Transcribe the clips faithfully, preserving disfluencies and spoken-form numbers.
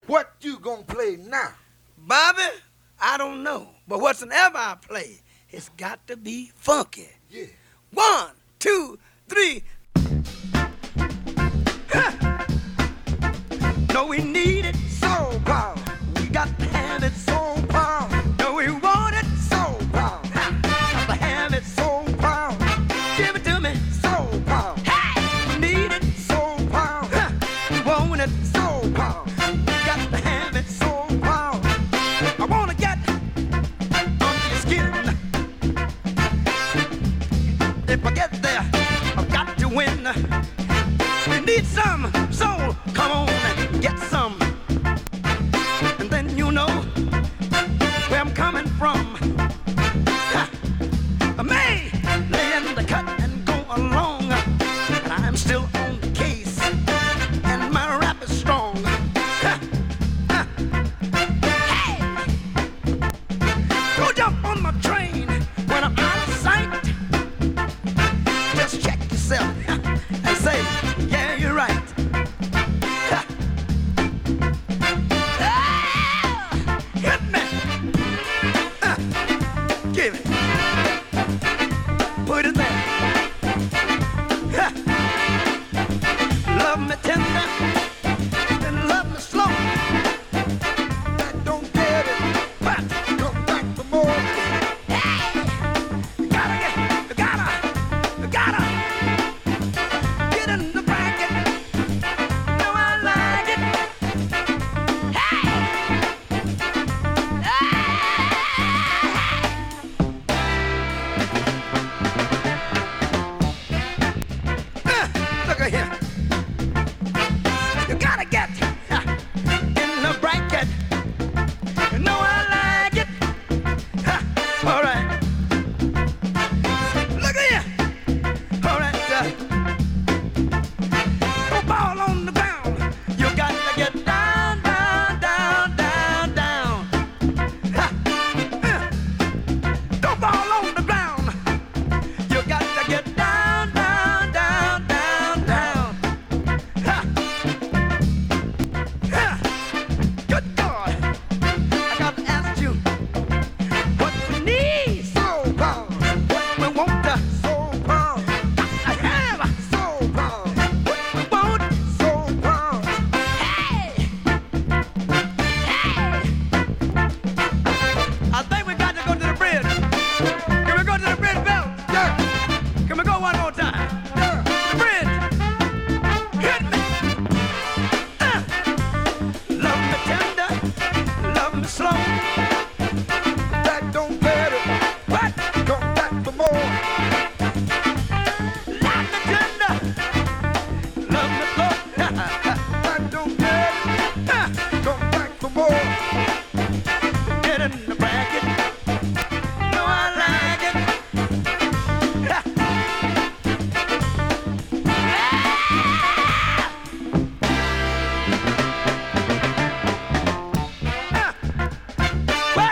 What you gonna play now? Bobby, I don't know. But whatsoever I play, it's got to be funky. Yeah. One, two, three. Huh. No, we need it. Soul power. We got to have it. Soul power. No, we want it. Soul power. Got to have it. Soul power. Give it to me. Soul power. Hey, we need it. Soul power. Huh. We want it. Soul power. We got to have it. Soul power. I wanna get under your skin. If I get there, I've got to win. We need some soul. Come on and get some. And then you know where I'm coming from. Ha! I may lay in the cut and go along, and I'm still on the case, and my rap is strong. Ha! Ha! Hey! Don't jump on my train when I'm out of sight. Just check yourself and say, yeah, you're right. Ha! Ah! Hit me. Ah! Give it. Put it there. Ha! Love me tender, then love me slow. That don't get it. But Come back for more. you gotta get, you gotta, you gotta get in the bracket. Know I like it. Hey! Ah! Look at here. You gotta get uh, in the bracket. You know I like it. Ha, all right. Look at here. All right. Uh, no ball on the ground. You got to get down, down, down, down, down. Ha, uh, no ball on the ground. You got to get down, down, down, down, down. Ha, ha. Good God. I got to ask you what we need. Soul power. What we want to Soul power. have. Soul power. What we want. Soul power. Hey! Hey! I think we got to go to the bridge. Can we go to the bridge, Bill? Yeah. Can we go one more time? Yeah. The bridge. Hit me. Uh. Love me tender. Love me slow. That don't get it. What? Come back for more. Love me tender. Love me slow. That don't get it. Uh. Come back for more. Get in the bracket. No, I like it. Ha. Ah. What?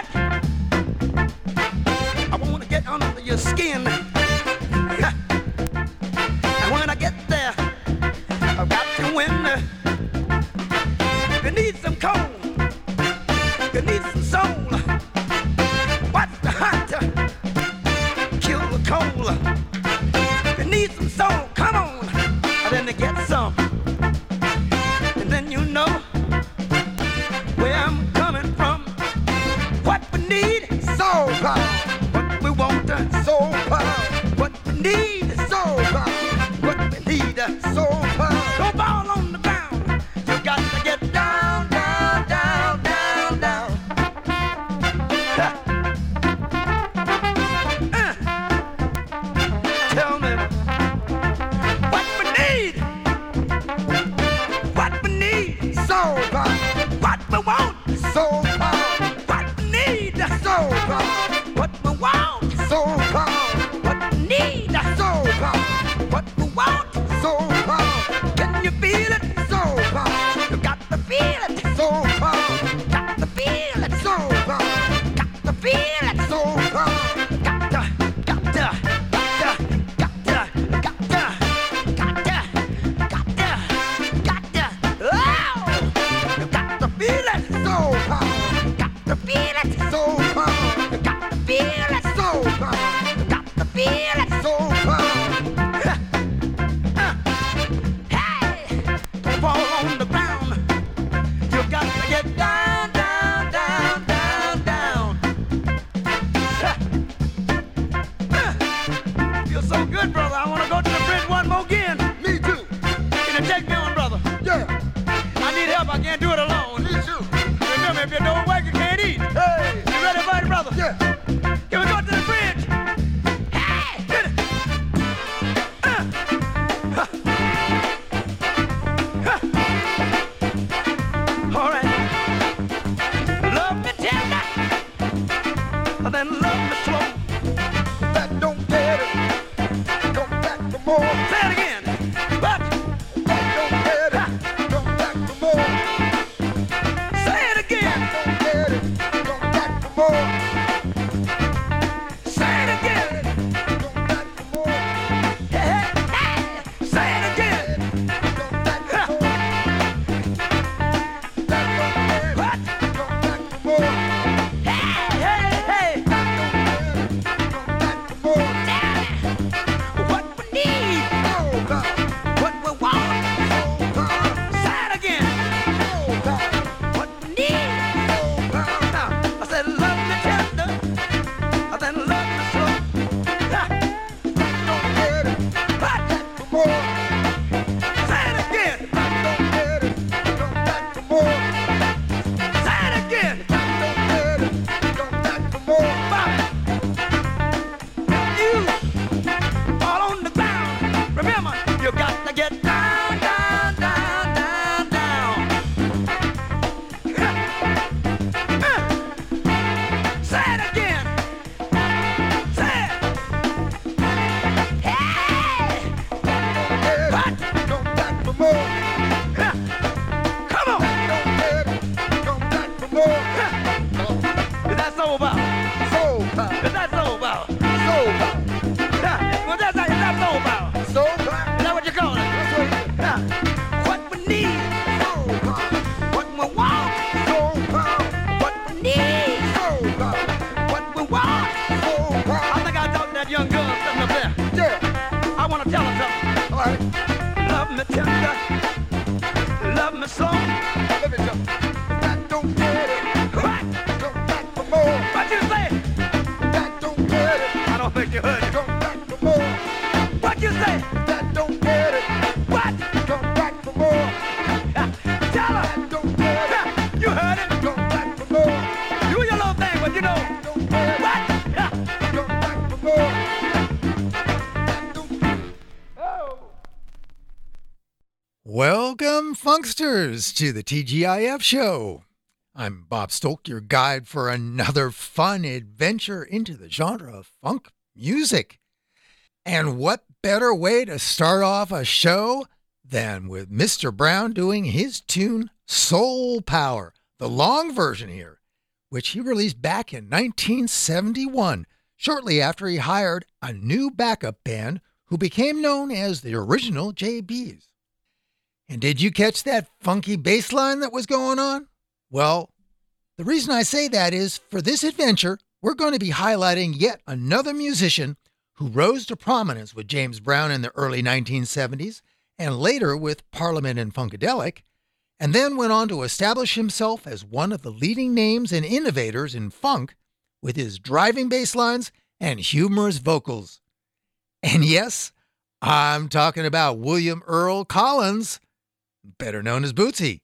I want to get under your skin. Ha. And when I get there, I've got to win. You need some coal. You need some soul. What's the hot? Kill the coal. You need some soul. Come on. And then to get some. And then you know where I'm coming from. What we need, Soul power. what we want, Soul power. what we need, Soul power. what we need. Soul power. No ball on the ground. You got to get down, down, down, down, down. Ha. Uh. Tell me what we need, what we need, Soul power. what we want, Soul power. what we need, Soul power. what tender, love me so. Let me tell you, that don't get it. What? Come back for more. What you say? That don't get it. I don't think you heard it. Come back for more. What you say? That don't get it. What? Come back for more. Tell her. That don't get it. You heard it. Come back for more. Do your little thing, but you know. Don't get it. What? Come back for more. That don't. Oh. Welcome, funksters, to the T G I F show. I'm Bob Stolk, your guide for another fun adventure into the genre of funk music. And what better way to start off a show than with Mister Brown doing his tune Soul Power, the long version here, which he released back in nineteen seventy-one, shortly after he hired a new backup band who became known as the original J Bs. And did you catch that funky bass line that was going on? Well, the reason I say that is for this adventure, we're going to be highlighting yet another musician who rose to prominence with James Brown in the early nineteen seventies and later with Parliament and Funkadelic, and then went on to establish himself as one of the leading names and innovators in funk with his driving bass lines and humorous vocals. And yes, I'm talking about William Earl Collins, better known as Bootsy.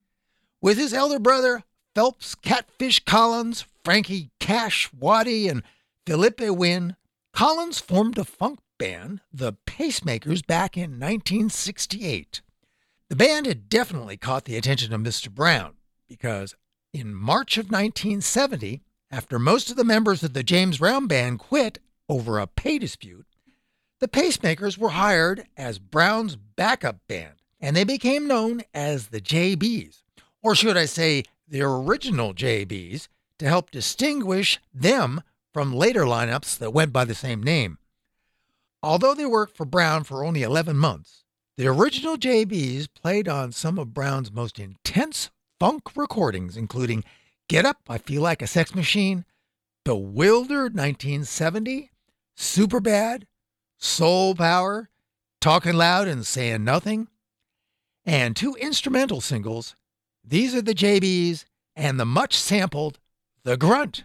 With his elder brother, Phelps Catfish Collins, Frankie Cash Waddy, and Philippe Wynne, Collins formed a funk band, the Pacemakers, back in nineteen sixty-eight. The band had definitely caught the attention of Mister Brown because in March of nineteen seventy, after most of the members of the James Brown band quit over a pay dispute, the Pacemakers were hired as Brown's backup band, and they became known as the J Bs, or should I say the original J Bs, to help distinguish them from later lineups that went by the same name. Although they worked for Brown for only eleven months, the original J Bs played on some of Brown's most intense funk recordings, including Get Up, I Feel Like a Sex Machine, Bewildered nineteen seventy, Superbad, Soul Power, Talking Loud and Saying Nothing, and two instrumental singles, These Are the J Bs and the much sampled The Grunt.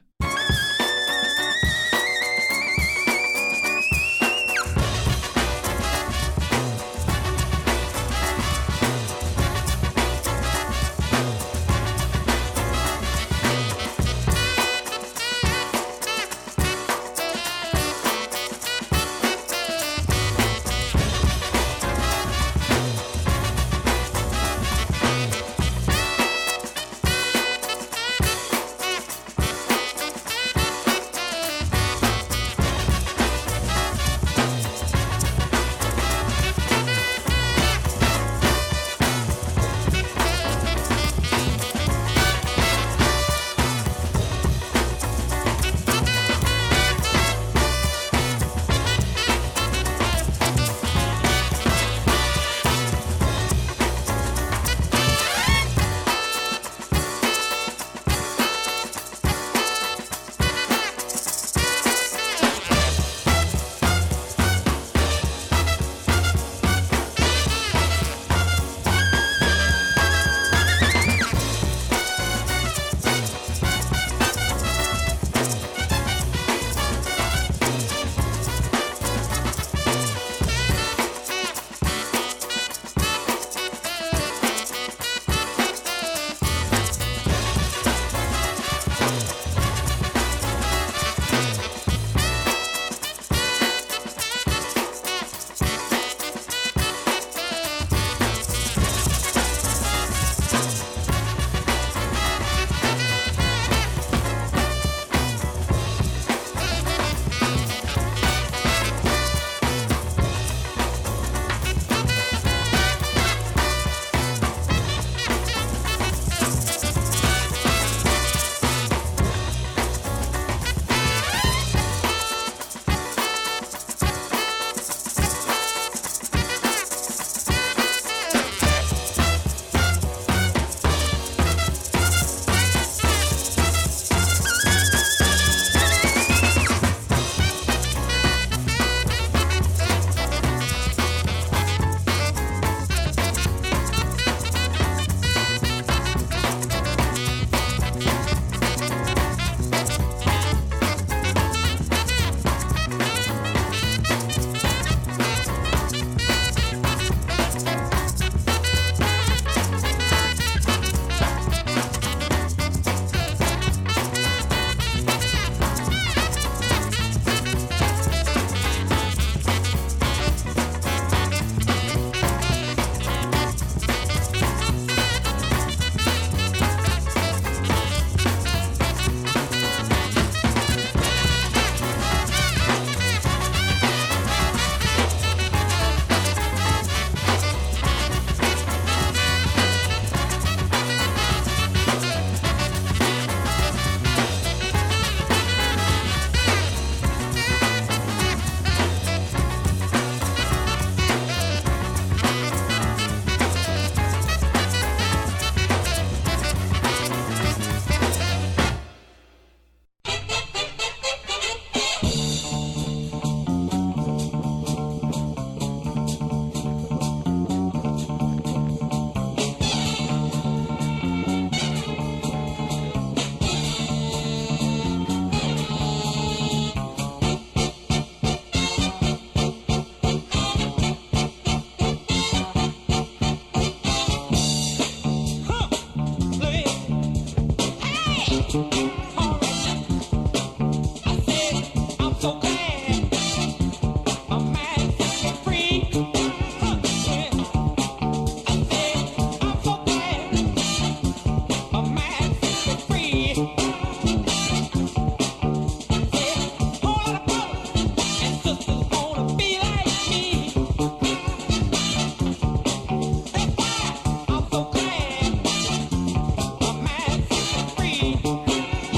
Free.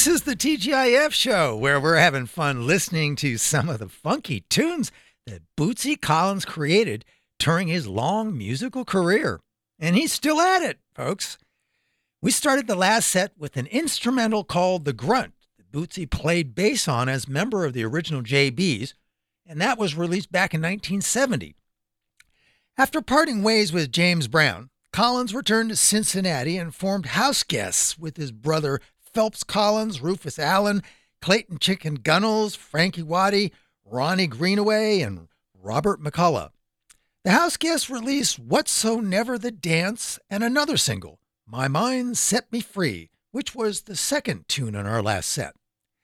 This is the T G I F show where we're having fun listening to some of the funky tunes that Bootsy Collins created during his long musical career. And he's still at it, folks. We started the last set with an instrumental called The Grunt that Bootsy played bass on as member of the original J Bs, and that was released back in nineteen seventy. After parting ways with James Brown, Collins returned to Cincinnati and formed House Guests with his brother Phelps Collins, Rufus Allen, Clayton Chicken Gunnels, Frankie Waddy, Ronnie Greenaway, and Robert McCullough. The House Guests released Whatsoever the Dance and another single, My Mind Set Me Free, which was the second tune on our last set.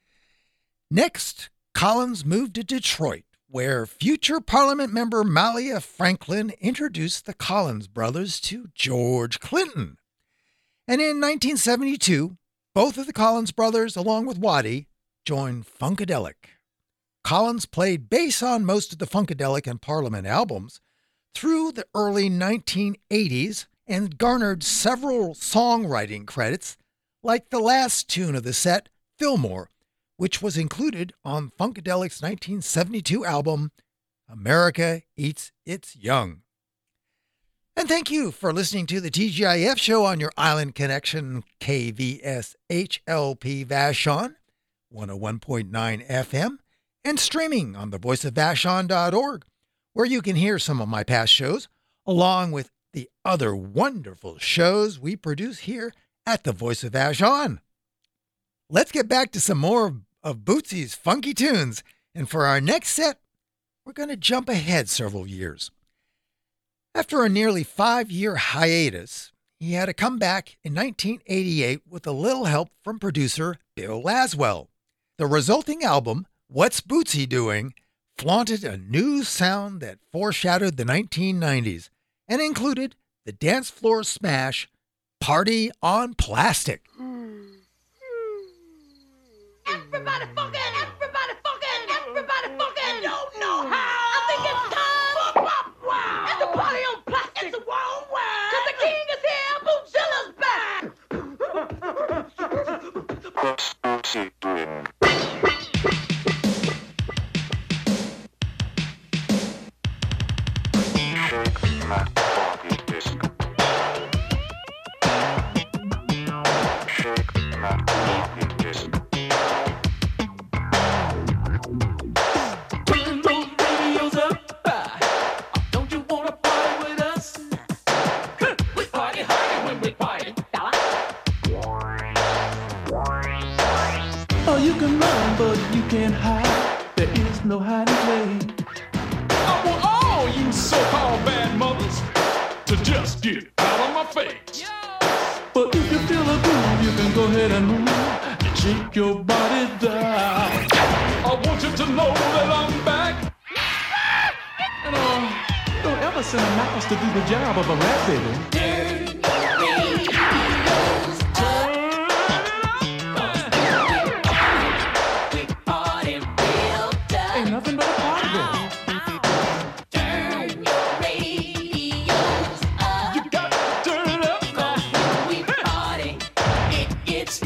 Next, Collins moved to Detroit, where future Parliament member Malia Franklin introduced the Collins brothers to George Clinton. And in nineteen seventy-two, both of the Collins brothers, along with Waddy, joined Funkadelic. Collins played bass on most of the Funkadelic and Parliament albums through the early nineteen eighties and garnered several songwriting credits, like the last tune of the set, Fillmore, which was included on Funkadelic's nineteen seventy-two album, America Eats Its Young. And thank you for listening to the T G I F show on your Island Connection K V S H L P Vashon, one oh one point nine F M, and streaming on the voice of vashon dot org, where you can hear some of my past shows, along with the other wonderful shows we produce here at the Voice of Vashon. Let's get back to some more of Bootsy's funky tunes, and for our next set, we're going to jump ahead several years. After a nearly five-year hiatus, he had a comeback in nineteen eighty-eight with a little help from producer Bill Laswell. The resulting album, What's Bootsy Doing?, flaunted a new sound that foreshadowed the nineteen nineties and included the dance floor smash, Party on Plastic. Everybody fucking, everybody fucking, everybody fucking don't know how. I think it's time for a pop wow. It's a party on plastic. It's a world wide. Cause the king is here, Bootsilla's back. What's Bootsy doing? Shake my funky disc. Shake my funky disc. Turn those radios up. Don't you wanna party with us? We party hardy when we party. Oh, you can run, but you can't hide. There is no hiding place. I want all you so-called bad mothers to just get out of my face. But if you feel a groove, you can go ahead and move and shake your body down. I want you to know that I'm back. And uh, don't ever send a mouse to do the job of a rat baby. Ain't nothing but a party girl. You got to turn it up. It's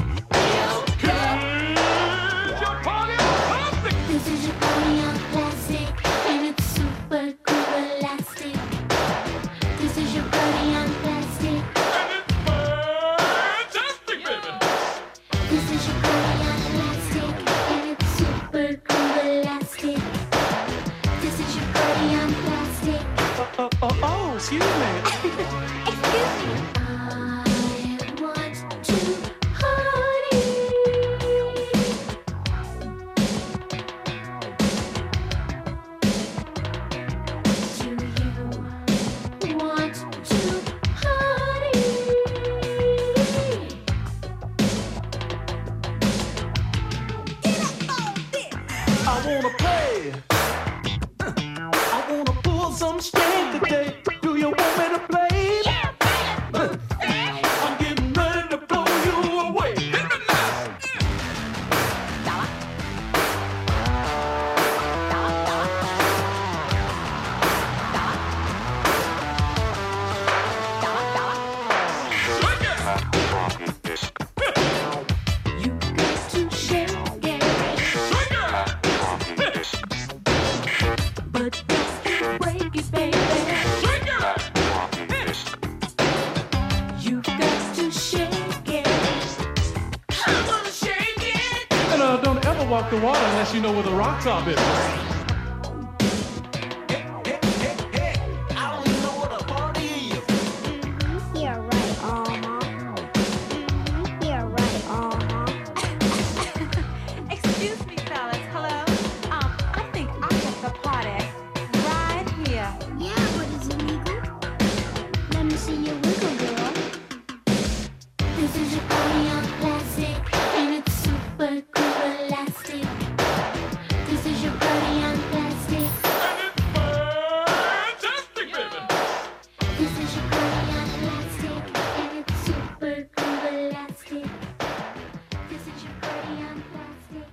your party on plastic. This is your party on plastic, and it's super cool elastic. This is your party on plastic. And it's fantastic, baby. This is your party on plastic, and it's super cool elastic. This is your party on plastic. Uh, uh, uh, oh, excuse me. Excuse me. I want to party. Do you want to party? I wanna play. I wanna pull some strings today. Do you want me to play? walk the water unless you know where the rocks are, baby. Yeah, right, uh-huh. Yeah, right, uh-huh. Excuse me, fellas. Hello? Um, I think I get the party right here. Yeah, but is it legal? Let me see your wiggle, girl. This is your party on plastic, and it's super cool elastic. This is your party on plastic. Fantastic, baby. This is your party on plastic, and it's super cool elastic. This is your party on plastic.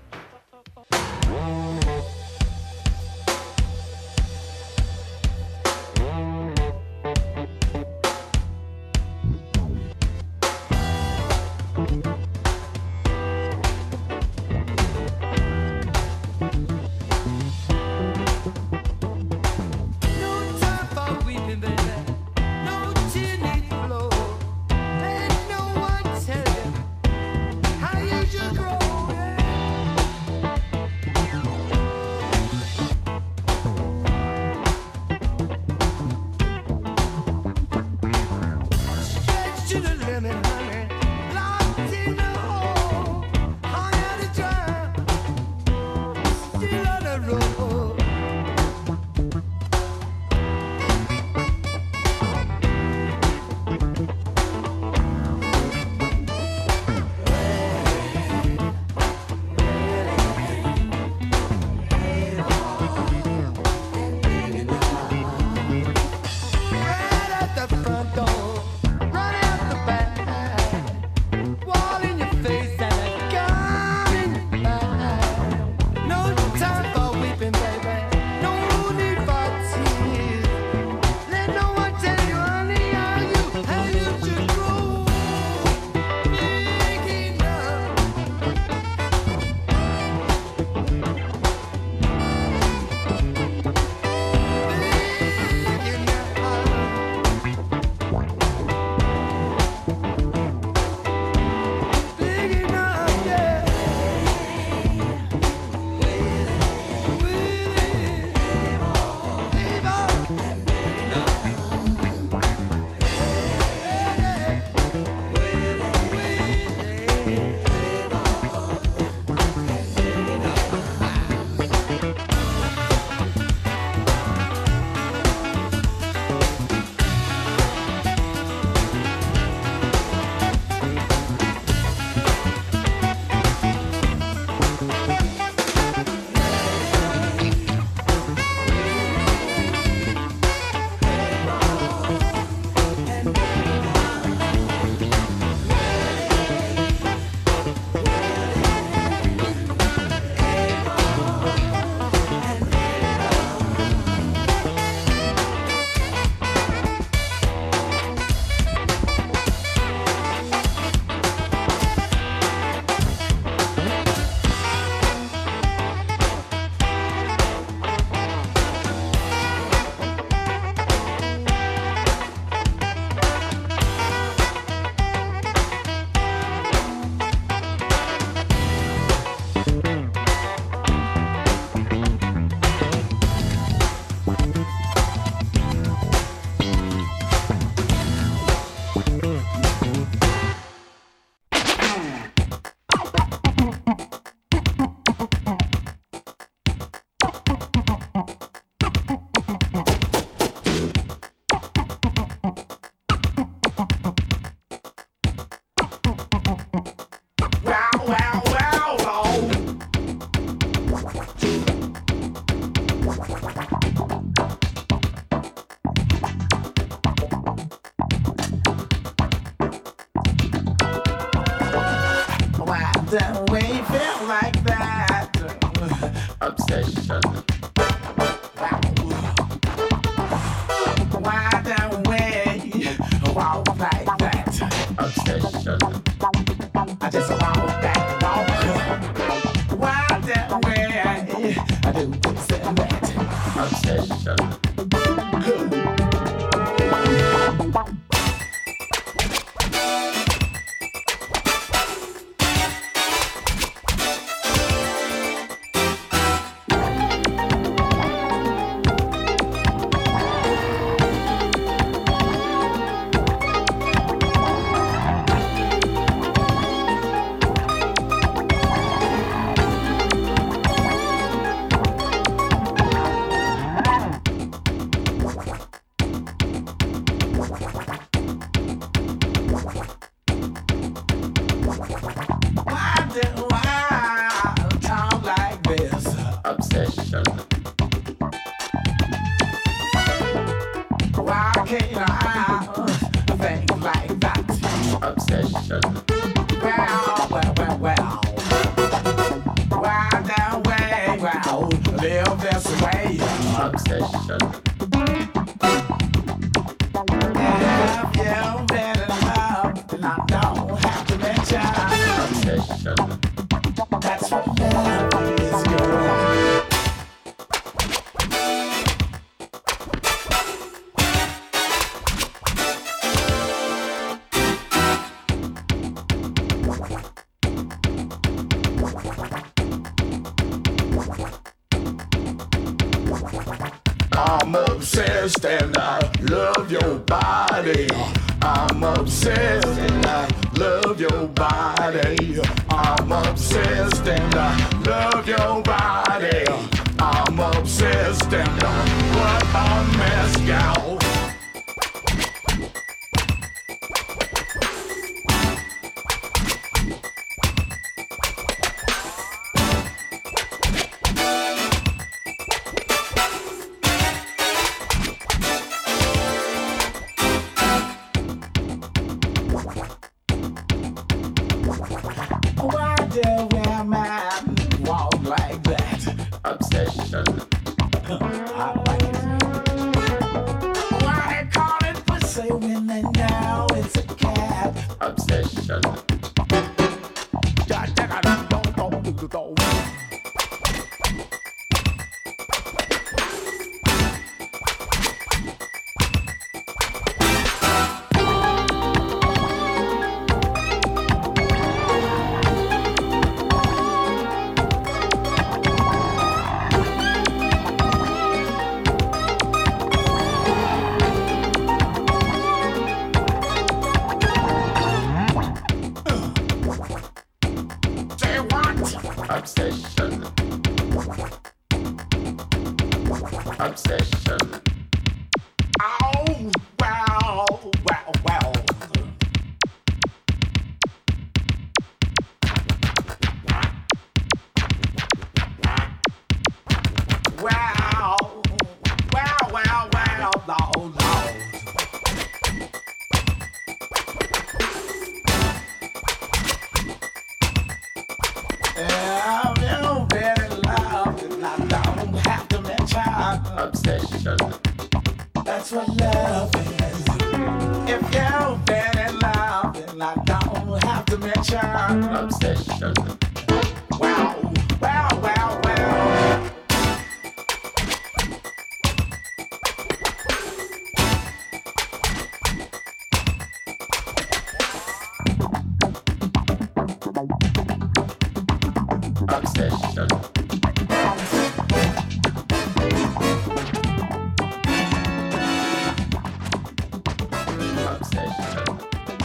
No time for weeping, baby. No tear need flow. Let no one tell you how you should grow. Stretch to the limit, honey. Locked in the hole, hung out to dry. Still on the road. Right at the front door, right out the back, wall in your face and a gun in your back. No time for weeping, baby. No need for tears. Let no one tell you, honey, how you, how you should grow. Big enough. Big enough. Big enough, yeah. That way felt like that obsession. Why that way walk like that obsession? I just walk back walk. Why that way I do this and that obsession. Why do I talk like this? Obsession. Why can't I think like that? Obsession. Well, well, well, well. Why that way? Well, live this way. Obsession. If you've been in love, then I don't have to mention. Obsession. That's what love is, girl. I'm obsessed and I love your body. I'm obsessed and I love your body. I'm obsessed and I love your body. I'm obsessed and I what a mess, y'all. Why do a man walk like that? Obsession. I like it. Why call it pussy when they know it's a cat? Obsession. Say what? Obsession. Obsession. Oh, wow, wow, wow. Wow, wow, wow, wow, Lord, Lord. Yeah, you've been in love, and I don't have to mention obsession. That's what love is. If you've been in love, then I don't have to mention obsession. Wow, wow, wow, wow. Obsession. Obsession.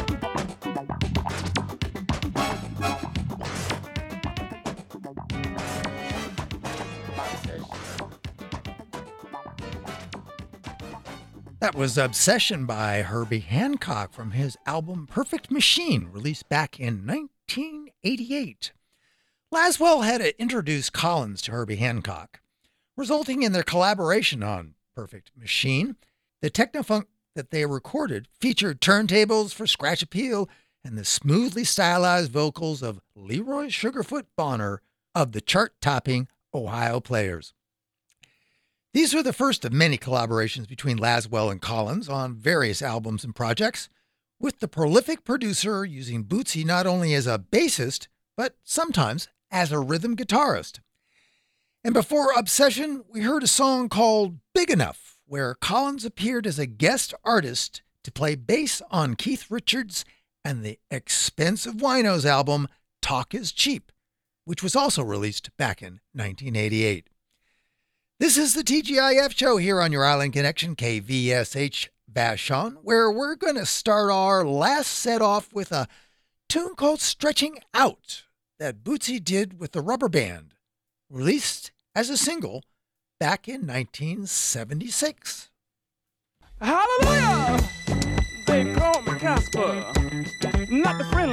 That was Obsession by Herbie Hancock from his album Perfect Machine, released back in nineteen eighty-eight. Laswell had introduced Collins to Herbie Hancock, resulting in their collaboration on Perfect Machine. The technofunk that they recorded featured turntables for scratch appeal and the smoothly stylized vocals of Leroy Sugarfoot Bonner of the chart-topping Ohio Players. These were the first of many collaborations between Laswell and Collins on various albums and projects, with the prolific producer using Bootsy not only as a bassist, but sometimes as a rhythm guitarist. And before Obsession, we heard a song called Big Enough, where Collins appeared as a guest artist to play bass on Keith Richards and the Expensive Winos album Talk is Cheap, which was also released back in nineteen eighty-eight. This is the T G I F show here on your Island Connection, K V S H Vashon, where we're going to start our last set off with a tune called Stretching Out that Bootsy did with the Rubber Band, released as a single back in nineteen seventy-six. Hallelujah!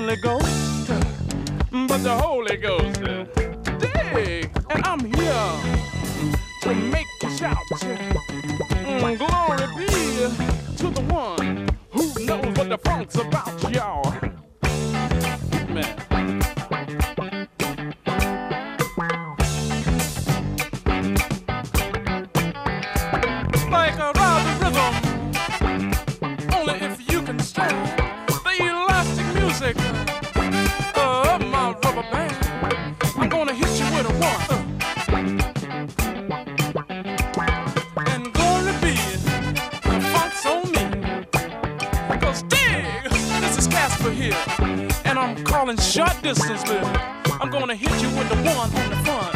friendly ghost, but the Holy Ghost. Dig, and I'm here to make you shout. Mm, glory be to the one who knows what the funk's about, y'all. Man. Like a ride rhythm, only if you can stand the elastic music of my rubber band. I'm gonna hit you with a one, uh, and gonna be the funk's on me. Cause dig, this is Casper here, and I'm calling short distance, baby. I'm gonna hit you with the one on the front.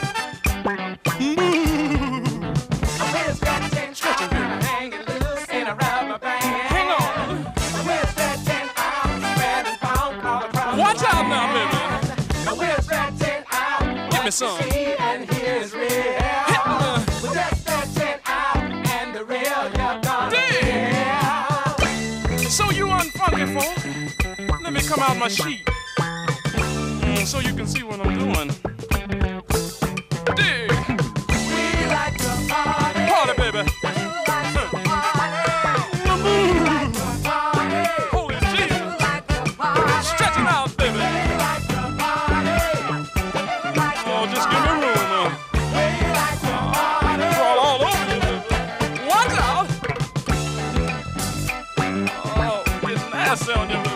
Stretching, baby. Hanging loose in a rubber band. Hang on. We're stretching out, spreading funk all across Watch the out now, land. baby. We're stretching out. Give me some. See and hear is real. We're just stretching out, and the real you're gonna hear. So you unfunky folk, let me come out my sheet, mm, so you can see what I'm doing. Dig. We like to party. Party, baby. We like to party. We like to party. Holy We Jesus. like to party. Stretching out, baby. We like to party. We like to Oh, just give me room. Uh. We like to party. Crawl all over you, baby. Watch out. Oh, getting nasty on you, baby.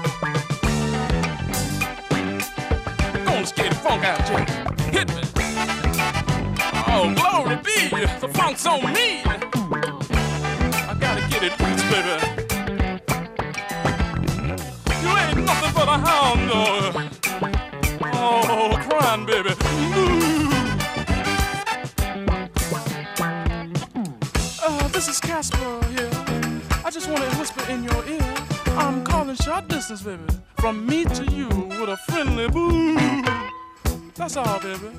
Gonna skate the funk out, Jay. Hit me. Oh, glory be, the funk's on me. I gotta get it loose, baby. You ain't nothing but a hound dog. Oh, crying, baby. Uh, this is Casper here. I just want to whisper in your ear. I'm calling short distance, baby. From me to you with a friendly boo. That's all, baby.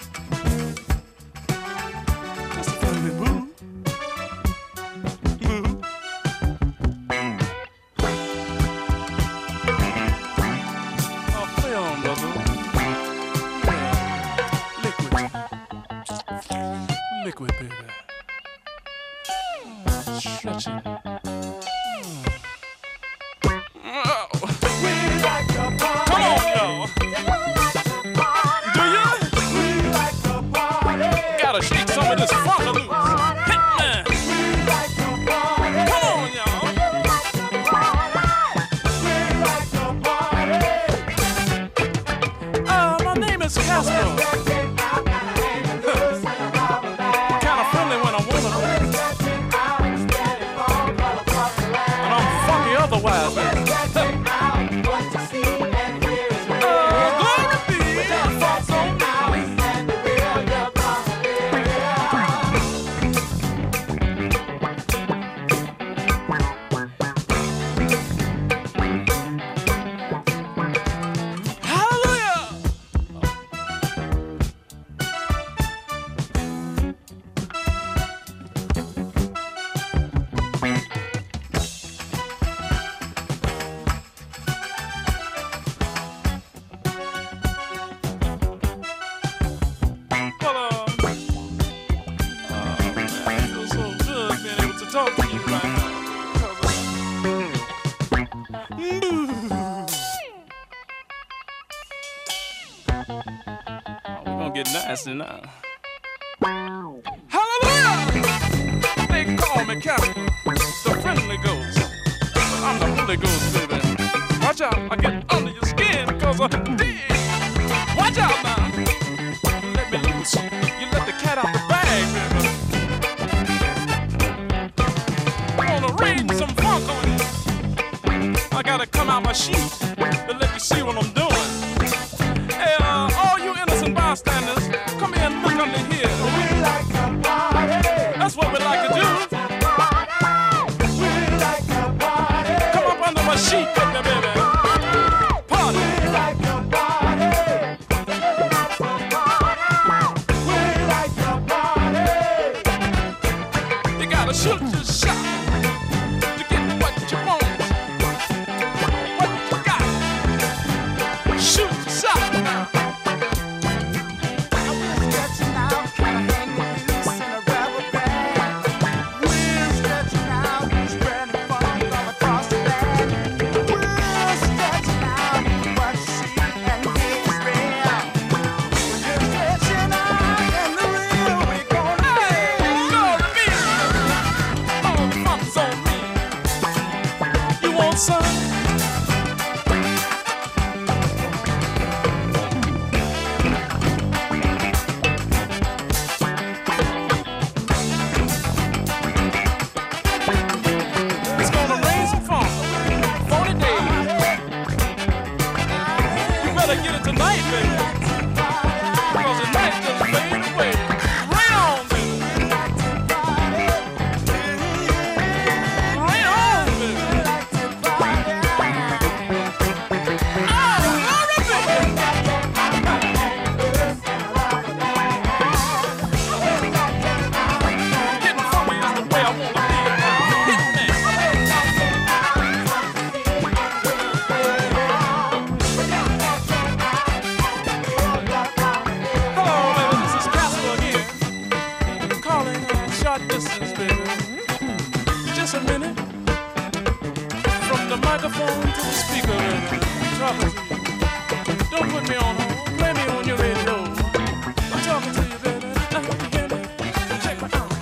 Just a friendly boo. Boo. Oh, play on, brother. Yeah. Liquid. Liquid, baby. Oh, stretching. Oh. We like to party. Come on, y'all. Do you? We like to party. Gotta shake some of this funk loose. Hit me. We like to party. Come on, y'all. We like to party. Uh, my name is Casper. Stretching out, hanging loose in a rubber band. Kinda friendly when I wanna be. Stretching out, spreading funk all across the land. And I'm funky otherwise, baby. Stretching out, what you see and hear is real. Uh, glory be. The funk's on me, and the real you're gonna hear. Hallelujah. Well, uh, oh, man, it feels so good being able to talk to you right now. 'Cause, uh, oh, we're gonna get nasty now. Hallelujah! They call me Casper, the friendly ghost. But I'm the Holy Ghost, baby. Watch out, I get under your skin, cause I dig. Watch out now. Let me loose. You let the cat out the bag, baby. I wanna rain some funk on you. I gotta come out my sheet to let you see what I'm doing. Hey, uh, all you innocent bystanders, come here and look under here. We like to party. That's what we like to do. We like to party. Come up under my sheet, baby, baby. Party. We like to party. We like to party. You gotta shoot your shot to get what you want. What you got. want some? It's gonna rain some funk, forty days. You better get it tonight, baby. Because the night just fade away. Rain on, baby. Rain on, baby. Oh, glory, baby. Getting funky is the way I wanna be. Hit me. Hello, baby, this is Casper again. Calling on short distance, baby. Just a minute. From the microphone to the speaker, baby. Talking to you. Don't put me on hold. Play me on your radio. I'm talking to you, baby. Now you hear me? Check my out.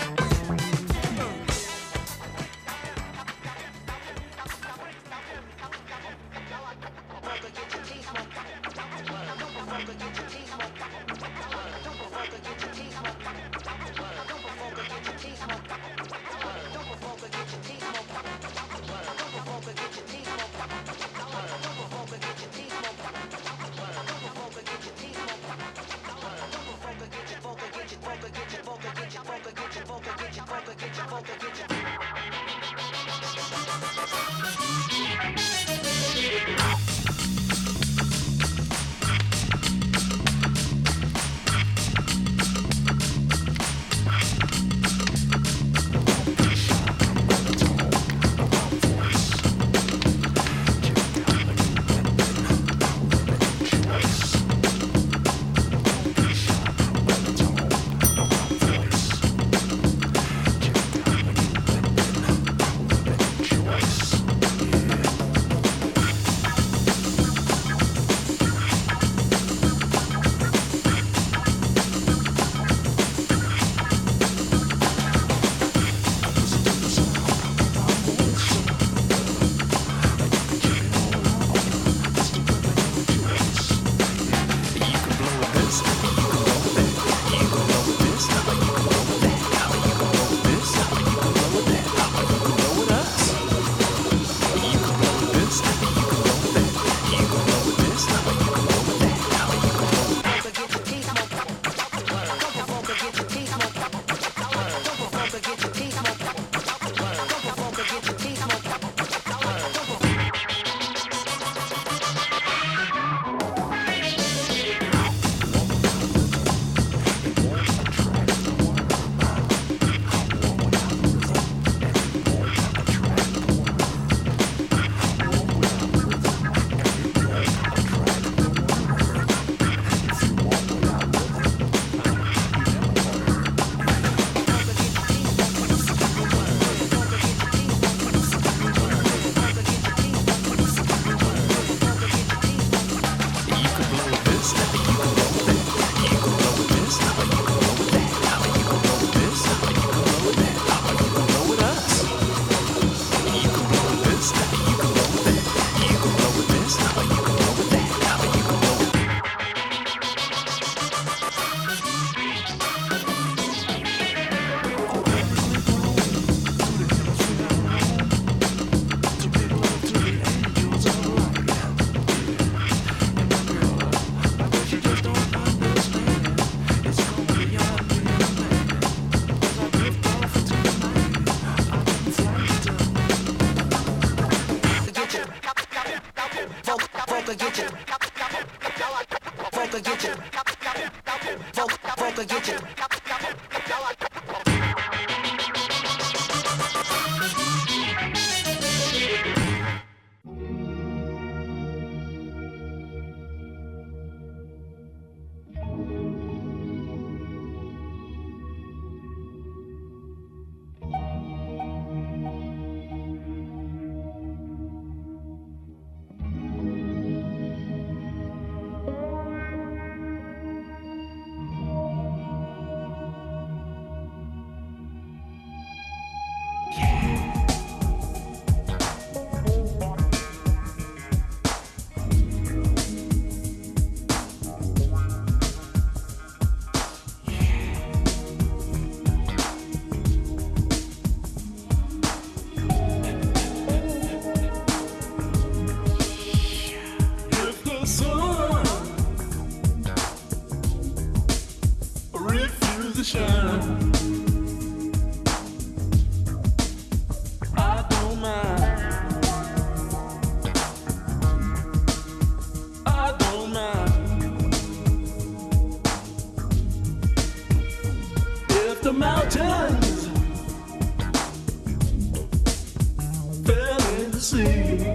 see.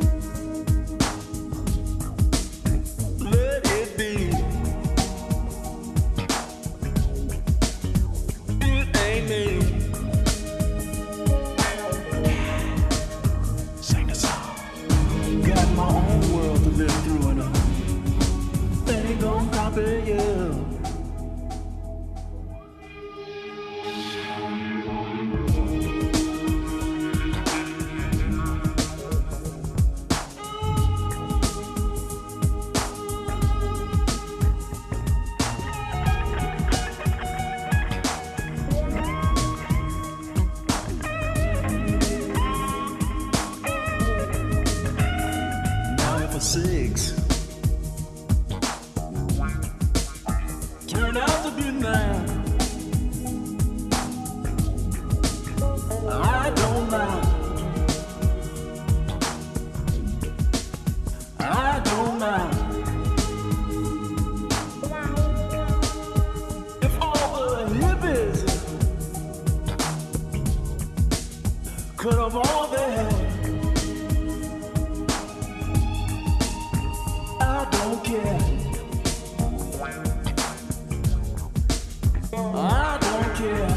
Let it be. It ain't me. Sing the song. Got my own world to live through and uh, they ain't gonna copy you. Six turned out to be nine. I don't know. I don't know if all the hippies could have all they had. I don't care.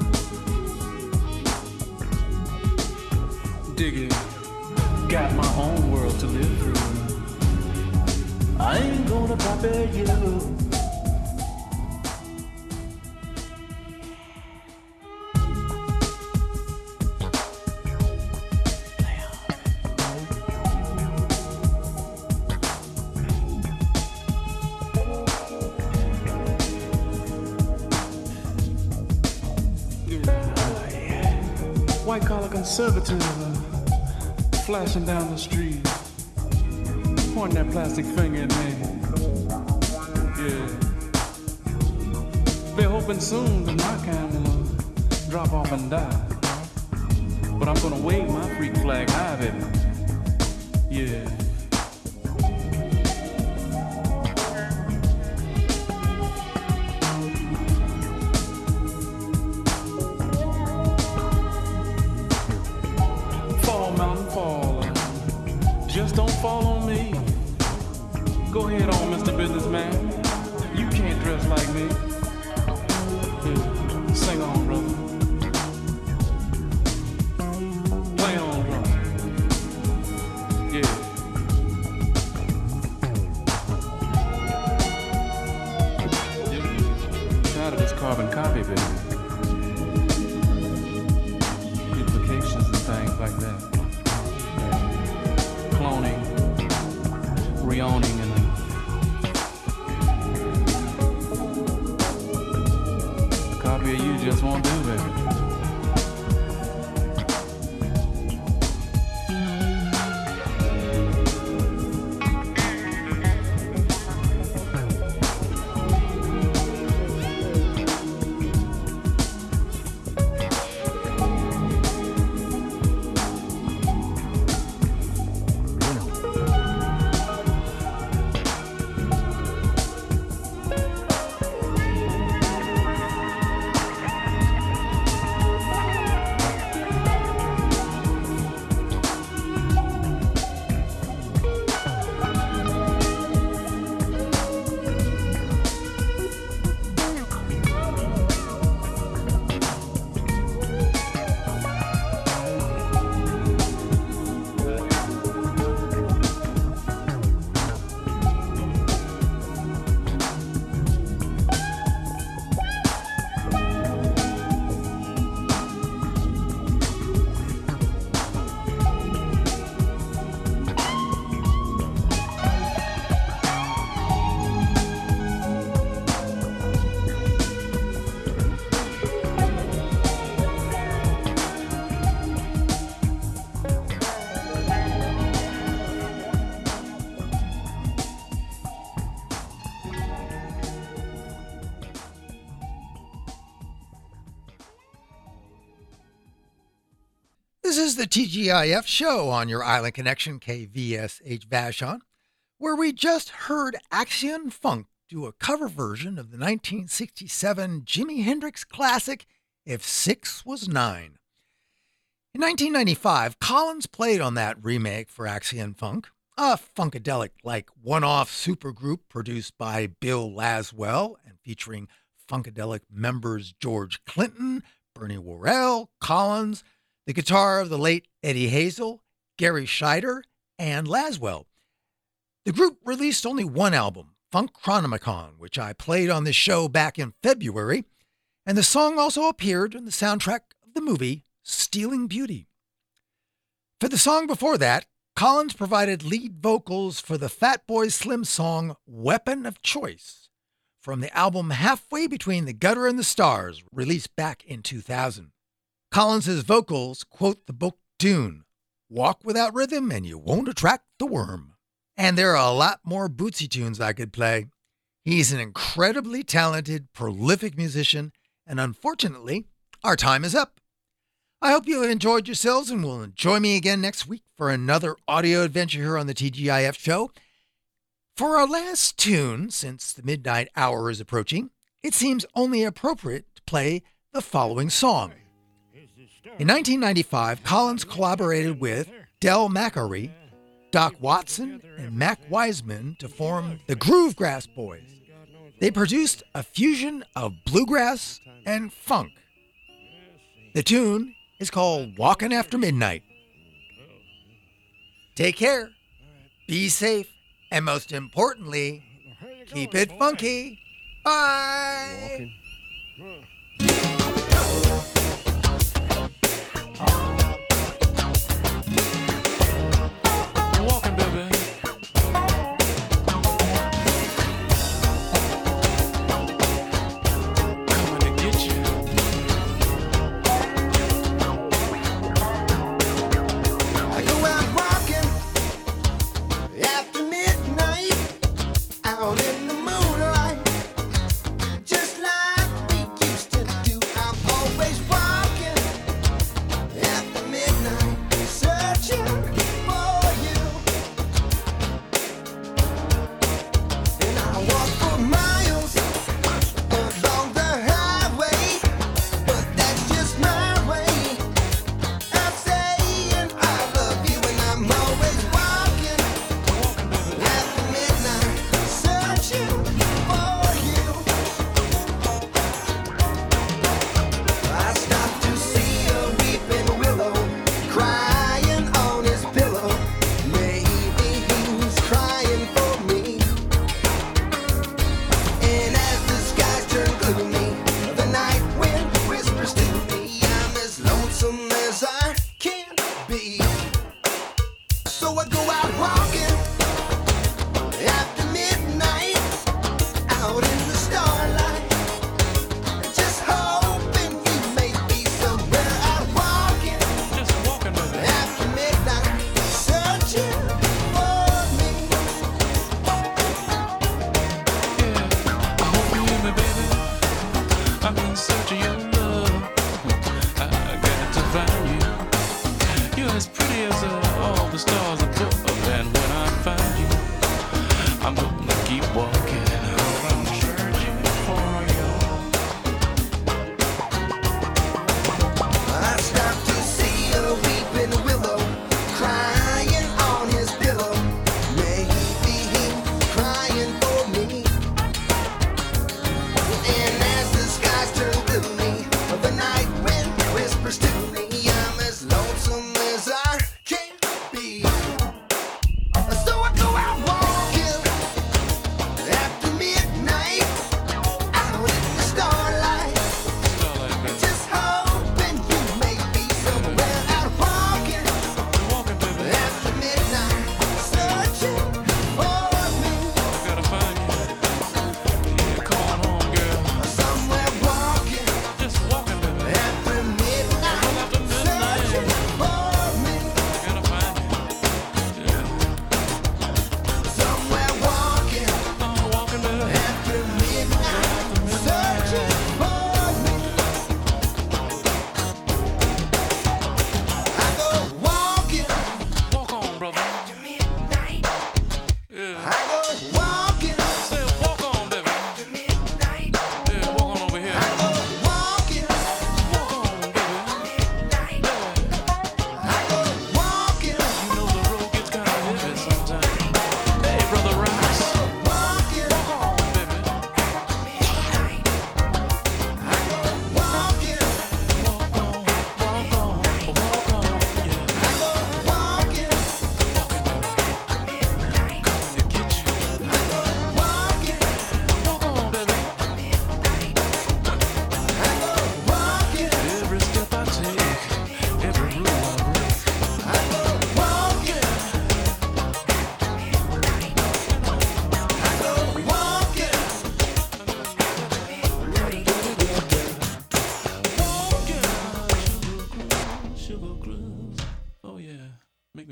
Dig it. Got my own world to live through. I ain't gonna copy you. White collar conservative uh, flashing down the street, pointing that plastic finger at me. Yeah, they're hoping soon that my kind will uh, drop off and die. But I'm gonna wave my freak flag high, baby. Yeah. Just don't fall on me. Go ahead on, Mister Businessman. You can't dress like me. Yeah. Sing on, brother. Play on, brother. Yeah. Yep. Tired of this carbon copy, baby. Duplications and things like that. Cloning, reowning, and a copy of you just won't do, baby. This is the T G I F show on your Island Connection K V S H Vashon, where we just heard Action Funk do a cover version of the nineteen sixty-seven Jimi Hendrix classic, If Six Was Nine. In nineteen ninety-five, Collins played on that remake for Axiom Funk, a funkadelic-like one-off supergroup produced by Bill Laswell and featuring funkadelic members George Clinton, Bernie Worrell, Collins, the guitar of the late Eddie Hazel, Gary Scheider, and Laswell. The group released only one album, Funk Chronomicon, which I played on this show back in February, and the song also appeared on the soundtrack of the movie Stealing Beauty. For the song before that, Collins provided lead vocals for the Fatboy Slim song Weapon of Choice from the album Halfway Between the Gutter and the Stars, released back in two thousand. Collins's vocals quote the book Dune, "Walk without rhythm and you won't attract the worm." And there are a lot more Bootsy tunes I could play. He's an incredibly talented, prolific musician, and unfortunately, our time is up. I hope you have enjoyed yourselves and will join me again next week for another audio adventure here on the T G I F show. For our last tune, since the midnight hour is approaching, it seems only appropriate to play the following song. In nineteen ninety-five, Collins collaborated with Del McAree, Doc Watson, and Mac Wiseman to form the Groovegrass Boys. They produced a fusion of bluegrass and funk. The tune is called Walking After Midnight. Take care, be safe, and most importantly, keep it funky. Bye! You're walking, baby. Coming to get you. I go out walking after midnight, out in the moonlight, just like we used to do. I'm always walking after midnight, searching for you. And I walk for miles along the highway, but that's just my way of saying I love you. And I'm always walking after midnight, searching for you. I stopped to see a weeping willow crying on his pillow. Maybe he's crying for me. And as the skies turn gloomy, the night wind whispers to me, I'm as lonesome as I can be. So I go out walking after midnight, out in the starlight, just hoping you may be somewhere out walking Just walking, baby. after midnight, searching for me. I hope you hear me, baby. I'm in search of your love. I got to find you. You're as pretty as uh, all the stars above. And when I find you, I'm gonna keep walking. I'm searching for you. I stopped to see a weeping willow crying on his pillow. Maybe he's crying for me. And as the skies turn gloomy, the night wind whispers to me, I'm as lonesome as I can be. So I go out walking after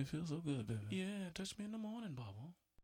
feels so good, baby. Yeah, touch me in the morning, Bubba.